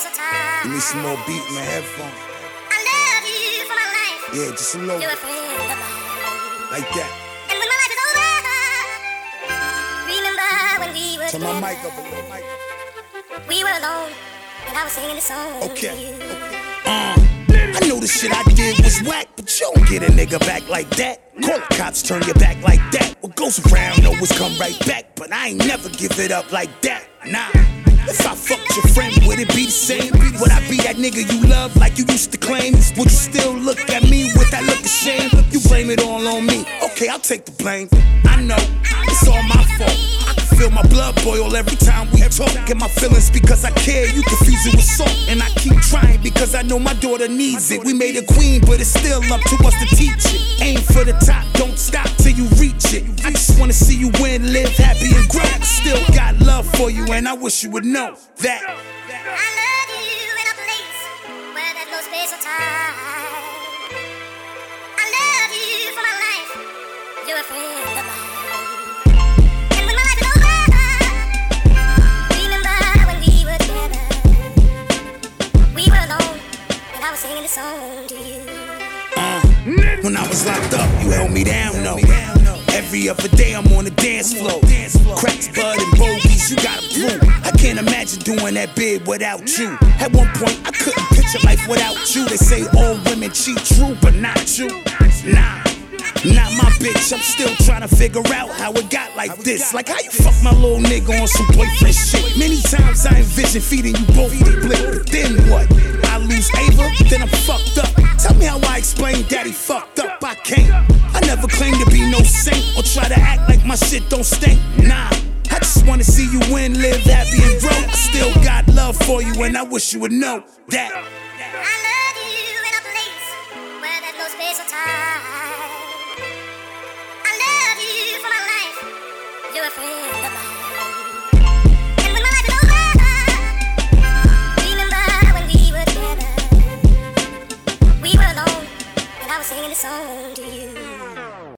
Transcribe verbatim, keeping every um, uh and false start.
space or time. Give me some more beat in my headphone. I love you for my life. Yeah, just a little. You're a friend of mine. Like that. And when my life is over, remember when we were Turn together. my mic up a little, mic. We were alone, and I was singing this song Okay. to you. Uh, I know the shit I did was whack, but you don't get a nigga back like that. Call the cops, turn your back like that. What goes around always come right back, but I ain't never give it up like that. Nah. If I fucked your friend, would it be the same? Would I be that nigga you love like you used to claim? Would you still look at me with that look of shame? You blame it all on me. Okay, I'll take the blame. I know, it's all my fault. I can feel my blood boil every time we talk. And my feelings because I care, you confuse it with salt. And I keep trying because I know my daughter needs it. We made a queen, but it's still up to us to teach it. Aim for the top, don't stop till you reach it. I just wanna see you win, live happy and grow. Still got love for you and I wish you would know that. I love you in a place where there's no space or time. I love you for my life. You're a friend of mine. And when my life is over, remember when we were together. We were alone, and I was singing this song to you. Uh, when I was locked up, you held me down, no. Every other day I'm on the dance floor. Cracks, bud, and bogeys, you got a blue. I can't imagine doing that bid without you. At one point, I couldn't picture life without you. They say all women cheat, true, but not you. Nah, not my bitch. I'm still trying to figure out how it got like this. Like how you fuck my little nigga on some boyfriend shit. Many times I envision feeding you both the blick, but then what? I lose Ava, then I'm fucked up. Tell me how I explain daddy fucked up. I can't. I never claim to be no saint or try to act like my shit don't stink. Nah, I just wanna see you win, live happy and grow. I still got love for you and I wish you would know that. I love you in a place where there's no space or time. I love you for my life. You're a friend.